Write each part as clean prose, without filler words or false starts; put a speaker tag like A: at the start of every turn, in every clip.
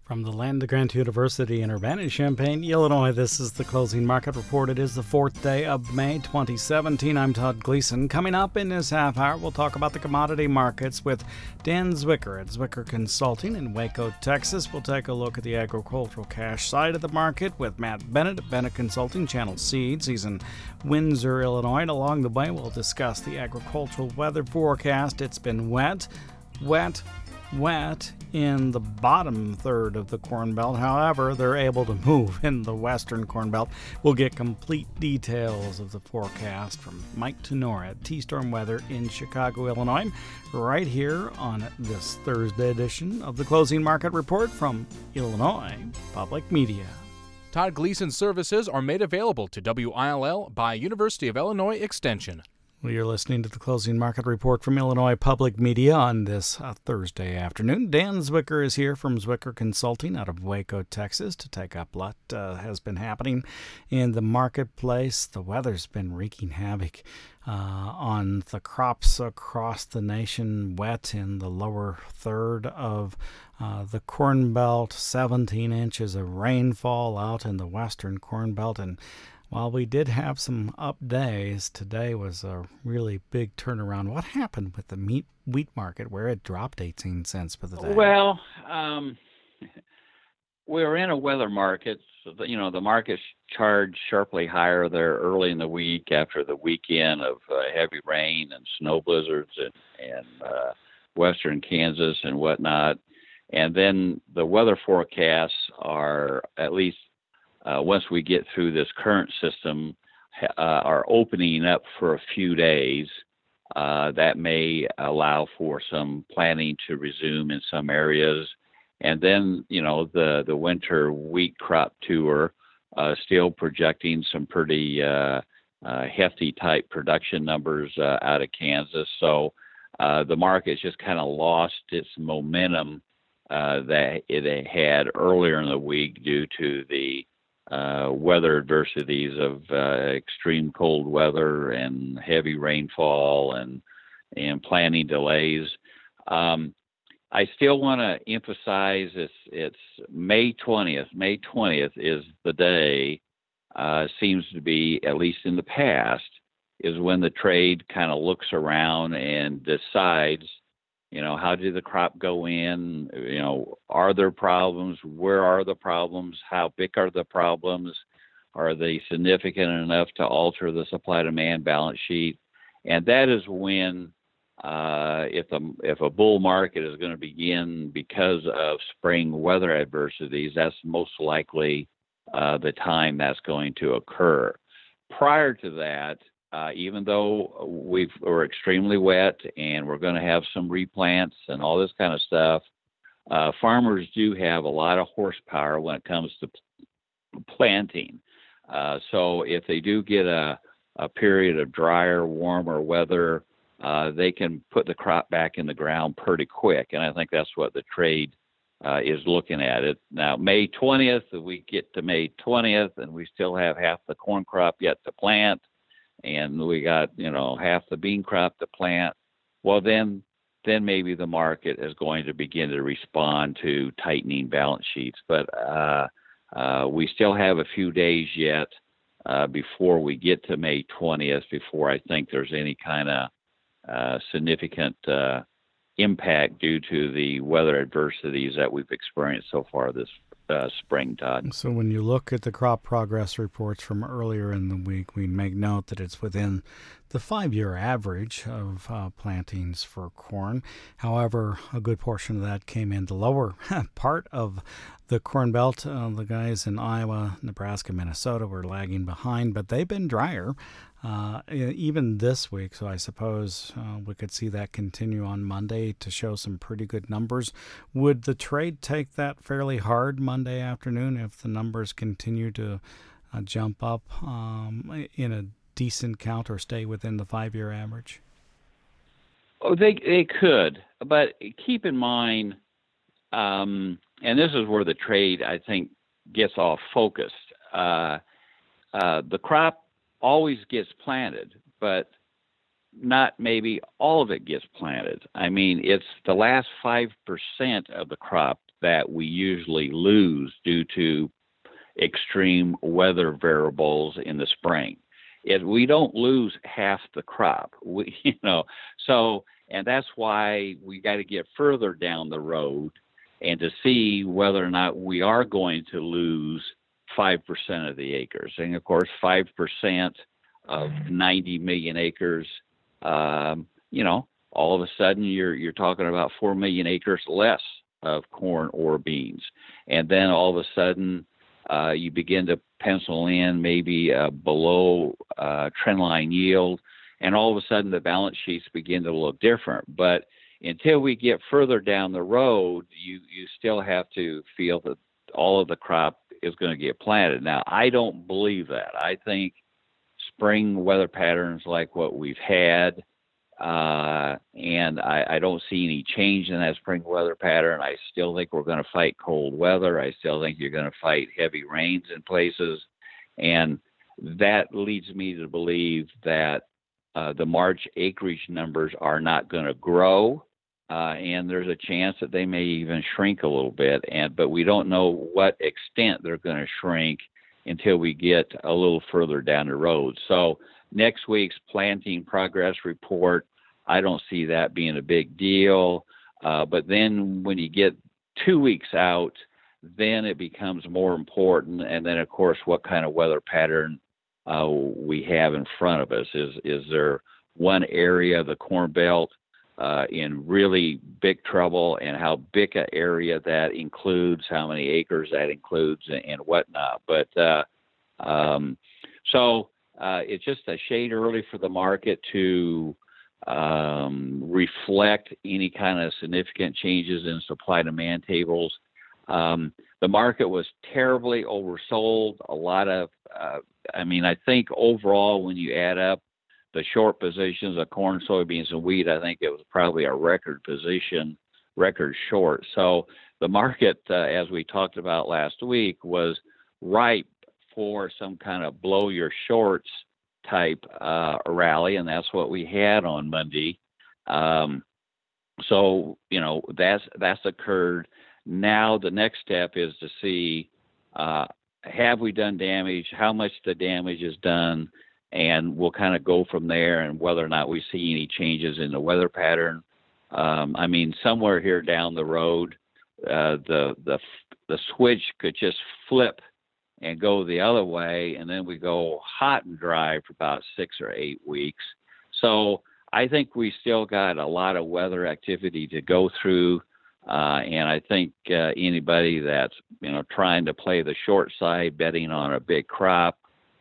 A: From the land of Grant University in Urbana-Champaign, Illinois, this is the Closing Market Report. It is the 4th day of May 2017. I'm Todd Gleason. Coming up in this half hour, we'll talk about the commodity markets with Dan Zwicker at Zwicker Consulting in Waco, Texas. We'll take a look at the agricultural cash side of the market with Matt Bennett at Bennett Consulting, Channel Seeds. He's in Windsor, Illinois. And along the way, we'll discuss the agricultural weather forecast. It's been wet in the bottom third of the Corn Belt. However, they're able to move in the western Corn Belt. We'll get complete details of the forecast from Mike Tenor at T-Storm Weather in Chicago, Illinois, right here on this Thursday edition of the Closing Market Report from Illinois Public Media.
B: Todd Gleason services are made available to WILL by University of Illinois Extension.
A: Well, you're listening to the Closing Market Report from Illinois Public Media on this Thursday afternoon. Dan Zwicker is here from Zwicker Consulting out of Waco, Texas, to take up what has been happening in the marketplace. The weather's been wreaking havoc on the crops across the nation. Wet in the lower third of the Corn Belt, 17 inches of rainfall out in the western Corn Belt, and while we did have some up days, today was a really big turnaround. What happened with the wheat market where it dropped 18 cents for the day?
C: Well, we're in a weather market. So the markets charged sharply higher there early in the week after the weekend of heavy rain and snow blizzards and western Kansas and whatnot. And then the weather forecasts are, at least once we get through this current system, are opening up for a few days. That may allow for some planting to resume in some areas. And then, the winter wheat crop tour still projecting some pretty hefty type production numbers out of Kansas. So the market's just kind of lost its momentum that it had earlier in the week due to the weather adversities of extreme cold weather and heavy rainfall and planting delays. I still want to emphasize it's May 20th. May 20th is the day, seems to be, at least in the past, is when the trade kind of looks around and decides, how did the crop go in? Are there problems? Where are the problems? How big are the problems? Are they significant enough to alter the supply-demand balance sheet? And that is when, if a bull market is going to begin because of spring weather adversities, that's most likely the time that's going to occur. Prior to that, even though we're extremely wet and we're going to have some replants and all this kind of stuff, farmers do have a lot of horsepower when it comes to planting. So if they do get a period of drier, warmer weather, they can put the crop back in the ground pretty quick. And I think that's what the trade is looking at it. Now, May 20th, if we get to May 20th and we still have half the corn crop yet to plant, and we got, half the bean crop to plant, well, then maybe the market is going to begin to respond to tightening balance sheets. But we still have a few days yet before we get to May 20th, before I think there's any kind of significant impact due to the weather adversities that we've experienced so far this spring, Todd.
A: So when you look at the crop progress reports from earlier in the week, we make note that it's within the 5-year average of plantings for corn. However, a good portion of that came in the lower part of the Corn Belt. The guys in Iowa, Nebraska, Minnesota were lagging behind, but they've been drier even this week. So I suppose we could see that continue on Monday to show some pretty good numbers. Would the trade take that fairly hard Monday afternoon if the numbers continue to jump up in a decent count or stay within the 5-year average?
C: Oh, they could, but keep in mind, and this is where the trade, I think, gets off focused. The crop always gets planted, but not maybe all of it gets planted. I mean, it's the last 5% of the crop that we usually lose due to extreme weather variables in the spring. We don't lose half the crop. And that's why we got to get further down the road and to see whether or not we are going to lose 5% of the acres. And of course, 5% of 90 million acres, all of a sudden you're talking about 4 million acres less of corn or beans. And then all of a sudden you begin to pencil in maybe below trendline yield, and all of a sudden the balance sheets begin to look different. But until we get further down the road, you still have to feel that all of the crop is going to get planted. Now, I don't believe that. I think spring weather patterns like what we've had, and I don't see any change in that spring weather pattern. I still think we're going to fight cold weather. I still think you're going to fight heavy rains in places. And that leads me to believe that the March acreage numbers are not going to grow, and there's a chance that they may even shrink a little bit. But we don't know what extent they're going to shrink until we get a little further down the road. So next week's planting progress report, I don't see that being a big deal. But then when you get 2 weeks out, then it becomes more important. And then, of course, what kind of weather pattern we have in front of us. Is there one area of the Corn Belt in really big trouble, and how big an area that includes, how many acres that includes, and whatnot. But so it's just a shade early for the market to reflect any kind of significant changes in supply-demand tables. The market was terribly oversold. A lot of, I think overall when you add up the short positions of corn, soybeans, and wheat, I think it was probably a record short. So the market, as we talked about last week, was ripe for some kind of blow your shorts type rally, and that's what we had on Monday. So that's occurred. Now the next step is to see, have we done damage, how much the damage is done, and we'll kind of go from there, and whether or not we see any changes in the weather pattern. Somewhere here down the road, the switch could just flip and go the other way, and then we go hot and dry for about 6 or 8 weeks. So I think we still got a lot of weather activity to go through, and I think anybody that's trying to play the short side, betting on a big crop,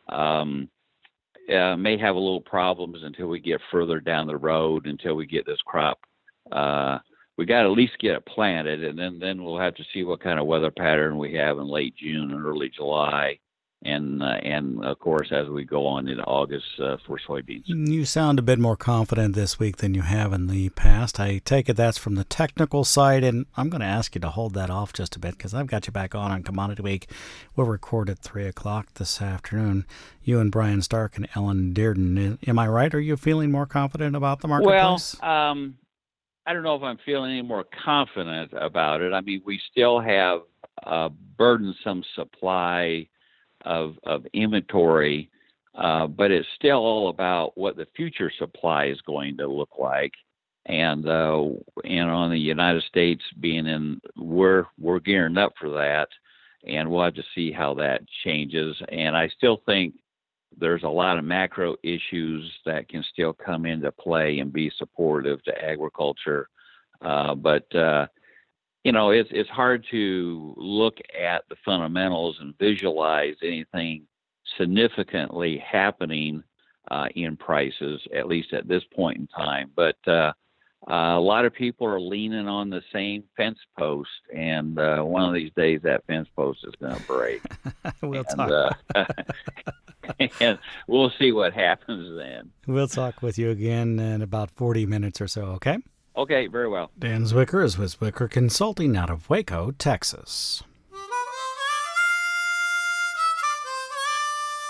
C: may have a little problems until we get further down the road, until we get this crop. We got to at least get it planted, and then we'll have to see what kind of weather pattern we have in late June and early July, and of course as we go on into August for soybeans.
A: You sound a bit more confident this week than you have in the past. I take it that's from the technical side, and I'm going to ask you to hold that off just a bit because I've got you back on Commodity Week. We'll record at 3 o'clock this afternoon. You and Brian Stark and Ellen Dearden. Am I right? Are you feeling more confident about the marketplace?
C: Well, I don't know if I'm feeling any more confident about it. We still have a burdensome supply of inventory, but it's still all about what the future supply is going to look like. And on the United States we're gearing up for that, and we'll have to see how that changes. And I still think there's a lot of macro issues that can still come into play and be supportive to agriculture. But it's hard to look at the fundamentals and visualize anything significantly happening in prices, at least at this point in time. But a lot of people are leaning on the same fence post, and one of these days that fence post is going to break.
A: We'll talk.
C: And we'll see what happens then.
A: We'll talk with you again in about 40 minutes or so, okay?
C: Okay, very well.
A: Dan Zwicker is with Zwicker Consulting out of Waco, Texas.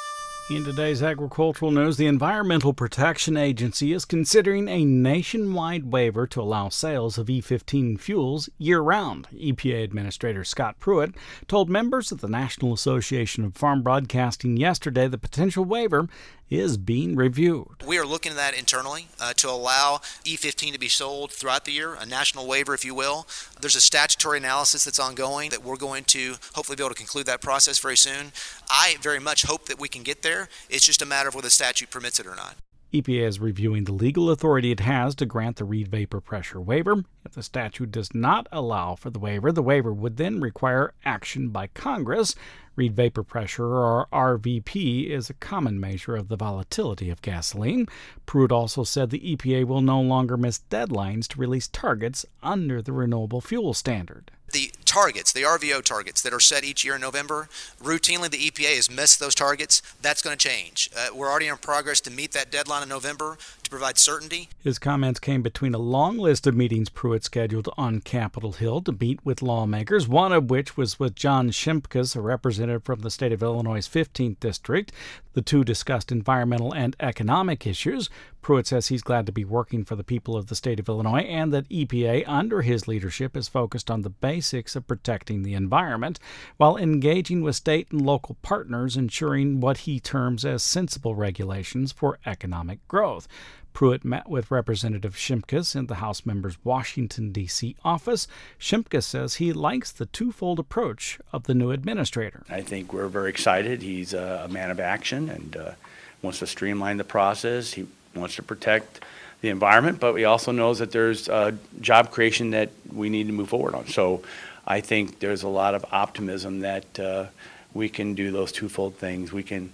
A: In today's agricultural news, the Environmental Protection Agency is considering a nationwide waiver to allow sales of E15 fuels year-round. EPA Administrator Scott Pruitt told members of the National Association of Farm Broadcasting yesterday the potential waiver is being reviewed.
D: We are looking at that internally to allow E15 to be sold throughout the year, a national waiver, if you will. There's a statutory analysis that's ongoing that we're going to hopefully be able to conclude that process very soon. I very much hope that we can get there. It's just a matter of whether the statute permits it or not.
A: EPA is reviewing the legal authority it has to grant the Reid vapor pressure waiver. If the statute does not allow for the waiver would then require action by Congress. Reid vapor pressure, or RVP, is a common measure of the volatility of gasoline. Pruitt also said the EPA will no longer miss deadlines to release targets under the Renewable Fuel Standard.
D: The targets, the RVO targets that are set each year in November, routinely the EPA has missed those targets. That's going to change. We're already in progress to meet that deadline in November to provide certainty.
A: His comments came between a long list of meetings Pruitt scheduled on Capitol Hill to meet with lawmakers, one of which was with John Shimkus, a representative from the state of Illinois' 15th District. The two discussed environmental and economic issues. Pruitt says he's glad to be working for the people of the state of Illinois and that EPA, under his leadership, is focused on the basics of protecting the environment while engaging with state and local partners, ensuring what he terms as sensible regulations for economic growth. Pruitt met with Representative Shimkus in the House member's Washington, D.C. office. Shimkus says he likes the twofold approach of the new administrator.
E: I think we're very excited. He's a man of action and wants to streamline the process. He wants to protect the environment, but he also knows that there's job creation that we need to move forward on. So I think there's a lot of optimism that we can do those twofold things. We can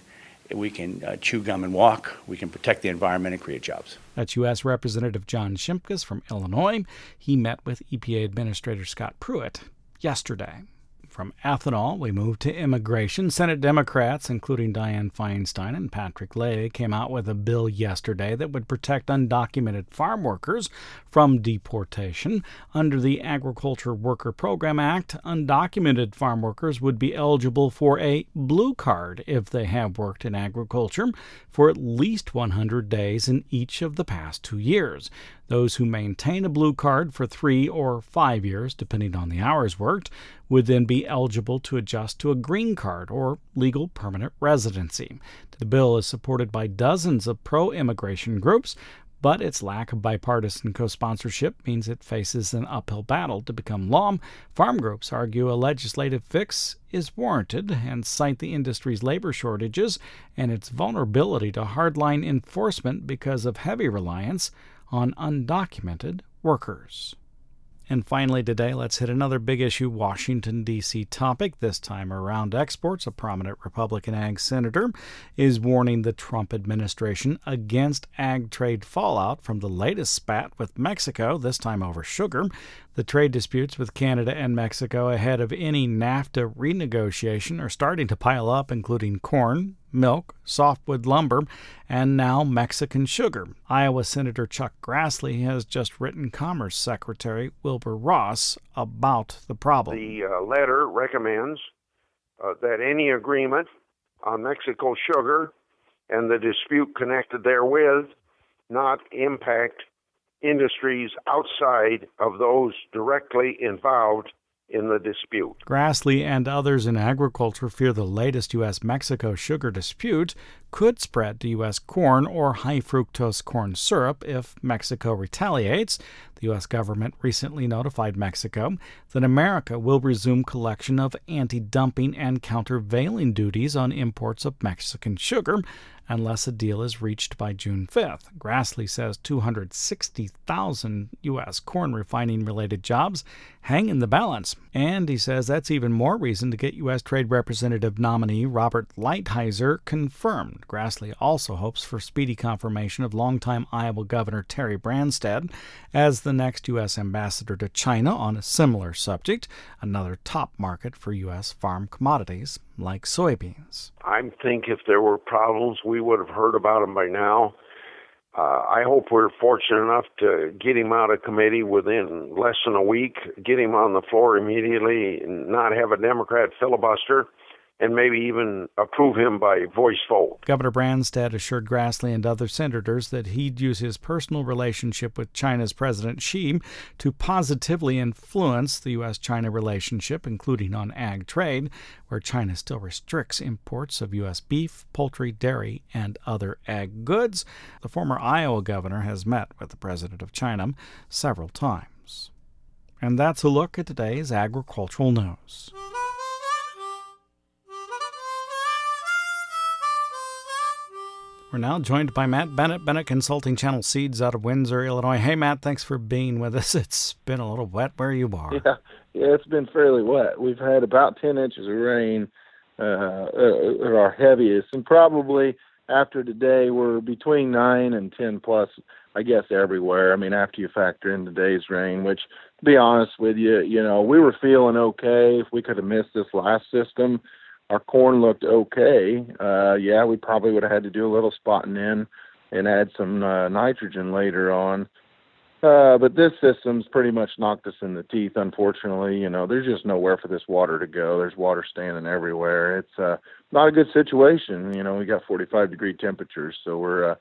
E: chew gum and walk. We can protect the environment and create jobs.
A: That's U.S. Representative John Shimkus from Illinois. He met with EPA Administrator Scott Pruitt yesterday. From ethanol, we move to immigration. Senate Democrats, including Dianne Feinstein and Patrick Leahy, came out with a bill yesterday that would protect undocumented farm workers from deportation. Under the Agriculture Worker Program Act, undocumented farm workers would be eligible for a blue card if they have worked in agriculture for at least 100 days in each of the past 2 years. Those who maintain a blue card for 3 or 5 years, depending on the hours worked, would then be eligible to adjust to a green card or legal permanent residency. The bill is supported by dozens of pro-immigration groups, but its lack of bipartisan co-sponsorship means it faces an uphill battle to become law. Farm groups argue a legislative fix is warranted and cite the industry's labor shortages and its vulnerability to hardline enforcement because of heavy reliance on undocumented workers. And finally today, let's hit another big issue Washington, D.C. topic, this time around exports. A prominent Republican ag senator is warning the Trump administration against ag trade fallout from the latest spat with Mexico, this time over sugar. The trade disputes with Canada and Mexico ahead of any NAFTA renegotiation are starting to pile up, including corn, milk, softwood lumber, and now Mexican sugar. Iowa Senator Chuck Grassley has just written Commerce Secretary Wilbur Ross about the problem.
F: The letter recommends that any agreement on Mexico sugar and the dispute connected therewith not impact industries outside of those directly involved in the dispute.
A: Grassley and others in agriculture fear the latest U.S.-Mexico sugar dispute could spread to U.S. corn or high-fructose corn syrup if Mexico retaliates. The U.S. government recently notified Mexico that America will resume collection of anti-dumping and countervailing duties on imports of Mexican sugar unless a deal is reached by June 5th. Grassley says 260,000 U.S. corn refining-related jobs hang in the balance. And he says that's even more reason to get U.S. Trade Representative nominee Robert Lighthizer confirmed. Grassley also hopes for speedy confirmation of longtime Iowa Governor Terry Branstad as the next U.S. ambassador to China on a similar subject, another top market for U.S. farm commodities like soybeans.
F: I think if there were problems, we would have heard about them by now. I hope we're fortunate enough to get him out of committee within less than a week, get him on the floor immediately, and not have a Democrat filibuster. and maybe even approve him by voice vote.
A: Governor Branstad assured Grassley and other senators that he'd use his personal relationship with China's President Xi to positively influence the U.S.-China relationship, including on ag trade, where China still restricts imports of U.S. beef, poultry, dairy, and other ag goods. The former Iowa governor has met with the president of China several times. And that's a look at today's agricultural news. We're now joined by Matt Bennett, Bennett Consulting Channel Seeds out of Windsor, Illinois. Hey, Matt, thanks for being with us. It's been a little wet where you are.
G: Yeah, it's been fairly wet. We've had about 10 inches of rain at our heaviest, and probably after today we're between 9 and 10 plus, I guess, everywhere. I mean, after you factor in today's rain, which, to be honest with you, we were feeling okay. If we could have missed this last system, our corn looked okay. We probably would have had to do a little spotting in and add some nitrogen later on. But this system's pretty much knocked us in the teeth, unfortunately. There's just nowhere for this water to go. There's water standing everywhere. It's not a good situation. We got 45-degree temperatures, so we're,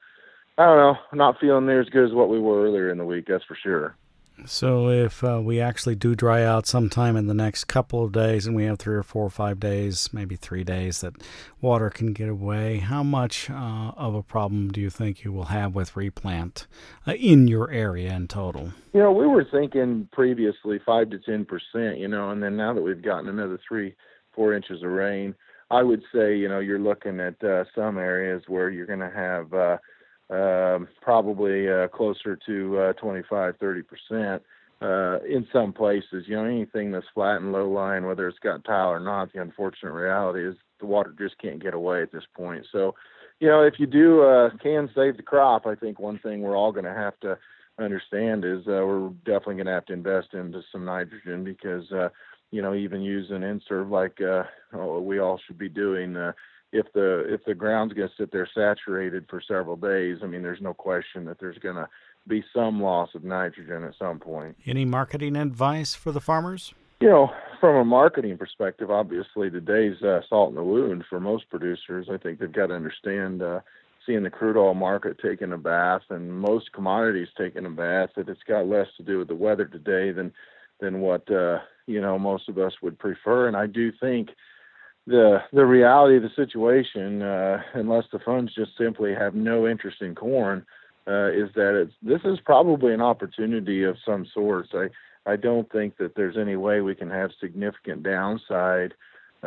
G: not feeling near as good as what we were earlier in the week, that's for sure.
A: So if we actually do dry out sometime in the next couple of days, and we have 3 or 4 or 5 days, maybe 3 days that water can get away, how much of a problem do you think you will have with replant in your area in total?
G: We were thinking previously 5 to 10%, and then now that we've gotten another 3-4 inches of rain, I would say, you're looking at some areas where you're going to have probably closer to 25-30% in some places. Anything that's flat and low lying, whether it's got tile or not, the unfortunate reality is the water just can't get away at this point. So, if you do can save the crop, I think one thing we're all going to have to understand is we're definitely going to have to invest into some nitrogen because, even using N-Serve like we all should be doing, if the ground's going to sit there saturated for several days, I mean, there's no question that there's going to be some loss of nitrogen at some point.
A: Any marketing advice for the farmers?
G: From a marketing perspective, obviously today's salt in the wound for most producers. I think they've got to understand, seeing the crude oil market taking a bath and most commodities taking a bath, that it's got less to do with the weather today than what most of us would prefer. And I do think the reality of the situation, unless the funds just simply have no interest in corn, is that this is probably an opportunity of some sorts. I don't think that there's any way we can have significant downside,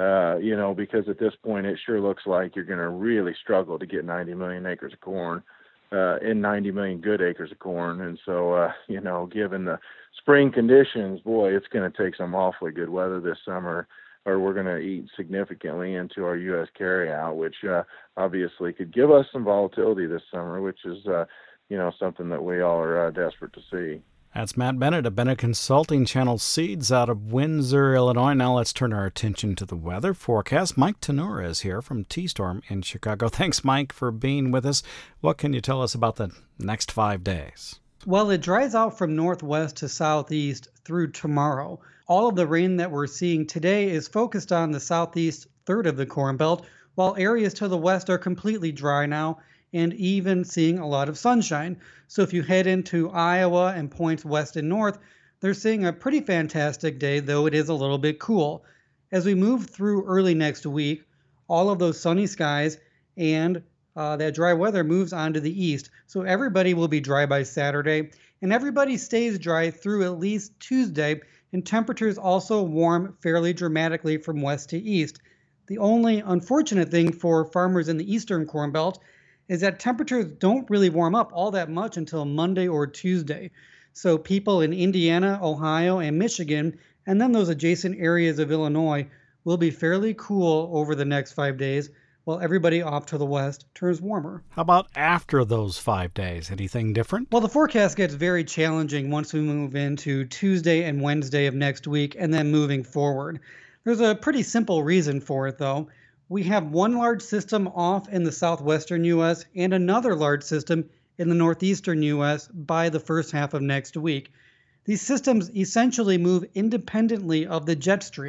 G: because at this point it sure looks like you're going to really struggle to get 90 million acres of corn and 90 million good acres of corn. And so, given the spring conditions, boy, it's going to take some awfully good weather this summer, or we're going to eat significantly into our U.S. carryout, which obviously could give us some volatility this summer, which is, something that we all are desperate to see.
A: That's Matt Bennett of Bennett Consulting Channel Seeds out of Windsor, Illinois. Now let's turn our attention to the weather forecast. Mike Tenura is here from T-Storm in Chicago. Thanks, Mike, for being with us. What can you tell us about the next 5 days?
H: Well, it dries out from northwest to southeast through tomorrow. All of the rain that we're seeing today is focused on the southeast third of the Corn Belt, while areas to the west are completely dry now and even seeing a lot of sunshine. So if you head into Iowa and points west and north, they're seeing a pretty fantastic day, though it is a little bit cool. As we move through early next week, all of those sunny skies and that dry weather moves on to the east. So everybody will be dry by Saturday, and everybody stays dry through at least Tuesday, and temperatures also warm fairly dramatically from west to east. The only unfortunate thing for farmers in the eastern Corn Belt is that temperatures don't really warm up all that much until Monday or Tuesday. So people in Indiana, Ohio, and Michigan, and then those adjacent areas of Illinois, will be fairly cool over the next 5 days, while everybody off to the west turns warmer.
A: How about after those 5 days? Anything different?
H: Well, the forecast gets very challenging once we move into Tuesday and Wednesday of next week and then moving forward. There's a pretty simple reason for it, though. We have one large system off in the southwestern U.S. and another large system in the northeastern U.S. by the first half of next week. These systems essentially move independently of the jet stream,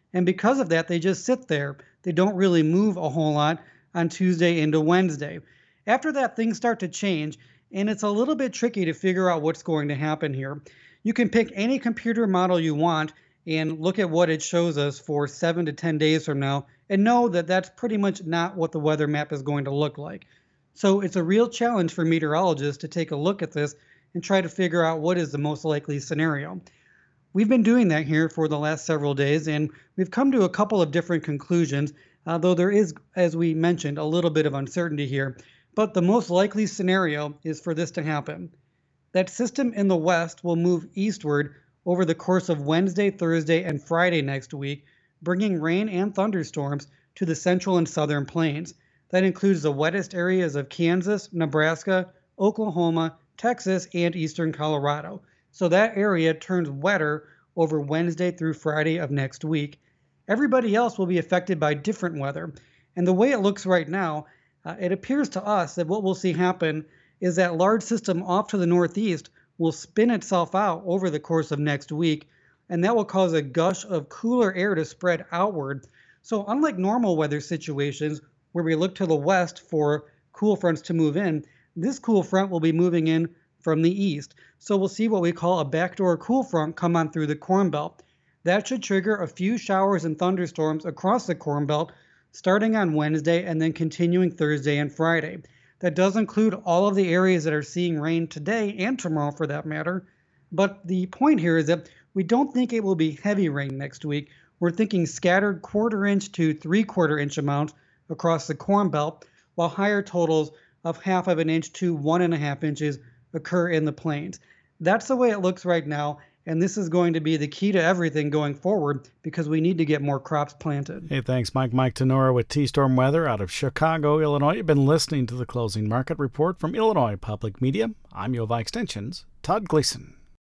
H: And because of that, they just sit there. They don't really move a whole lot on Tuesday into Wednesday. After that, things start to change, and it's a little bit tricky to figure out what's going to happen here. You can pick any computer model you want and look at what it shows us for 7 to 10 days from now and know that that's pretty much not what the weather map is going to look like. So it's a real challenge for meteorologists to take a look at this and try to figure out what is the most likely scenario. We've been doing that here for the last several days, and we've come to a couple of different conclusions, though there is, as we mentioned, a little bit of uncertainty here. But the most likely scenario is for this to happen. That system in the west will move eastward over the course of Wednesday, Thursday, and Friday next week, bringing rain and thunderstorms to the central and southern plains. That includes the wettest areas of Kansas, Nebraska, Oklahoma, Texas, and eastern Colorado. So that area turns wetter over Wednesday through Friday of next week. Everybody else will be affected by different weather. And the way it looks right now, it appears to us that what we'll see happen is that large system off to the northeast will spin itself out over the course of next week, and that will cause a gush of cooler air to spread outward. So unlike normal weather situations where we look to the west for cool fronts to move in, this cool front will be moving in from the east. So we'll see what we call a backdoor cool front come on through the Corn Belt. That should trigger a few showers and thunderstorms across the Corn Belt starting on Wednesday and then continuing Thursday and Friday. That does include all of the areas that are seeing rain today and tomorrow for that matter. But the point here is that we don't think it will be heavy rain next week. We're thinking scattered 1/4 inch to 3/4 inch amounts across the Corn Belt, while higher totals of 1/2 inch to 1.5 inches occur in the plains. That's the way it looks right now, and this is going to be the key to everything going forward because we need to get more crops planted.
A: Hey, thanks, Mike. Mike Tenora with T-Storm Weather out of Chicago, Illinois. You've been listening to the Closing Market Report from Illinois Public Media. I'm U of I Extension's Todd Gleason.